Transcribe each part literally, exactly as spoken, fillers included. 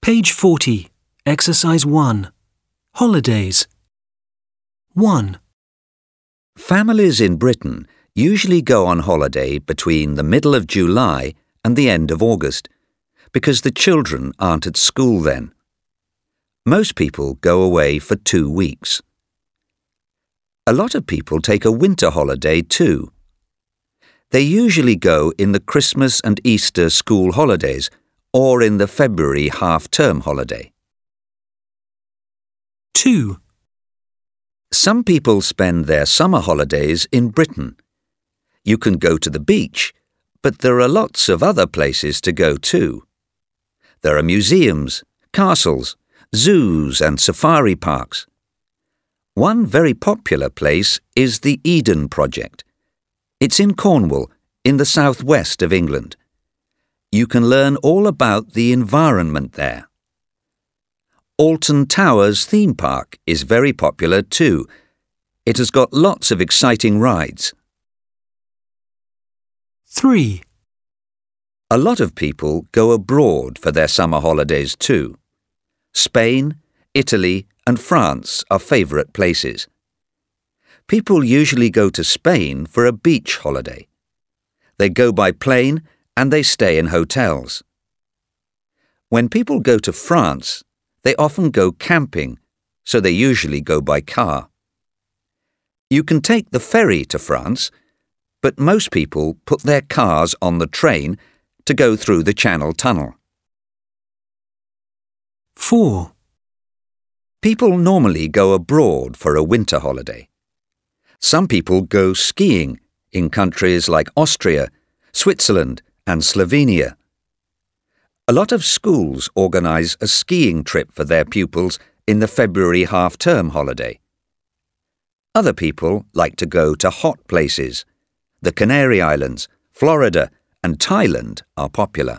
Page forty, Exercise one. Holidays. one. Families in Britain usually go on holiday between the middle of July and the end of August, because the children aren't at school then. Most people go away for two weeks. A lot of people take a winter holiday too. They usually go in the Christmas and Easter school holidays or in the February half-term holiday. two. Some people spend their summer holidays in Britain. You can go to the beach, but there are lots of other places to go too. There are museums, castles, zoos and safari parks. One very popular place is the Eden Project. It's in Cornwall, in the southwest of England. You can learn all about the environment there. Alton Towers theme park is very popular too. It has got lots of exciting rides. three. A lot of people go abroad for their summer holidays too. Spain, Italy and France are favourite places. People usually go to Spain for a beach holiday. They go by plane and they stay in hotels. When people go to France, they often go camping, so they usually go by car. You can take the ferry to France, but most people put their cars on the train to go through the Channel Tunnel. four. People normally go abroad for a winter holiday. Some people go skiing in countries like Austria, Switzerland and Slovenia. A lot of schools organise a skiing trip for their pupils in the February half-term holiday. Other people like to go to hot places. The Canary Islands, Florida and Thailand are popular.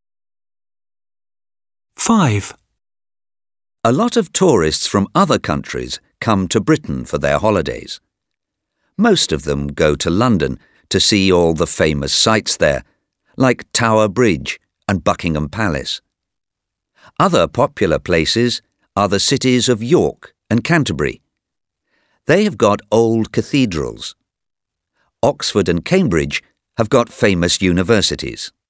five. A lot of tourists from other countries come to Britain for their holidays. Most of them go to London to see all the famous sights there, like Tower Bridge and Buckingham Palace. Other popular places are the cities of York and Canterbury. They have got old cathedrals. Oxford and Cambridge have got famous universities.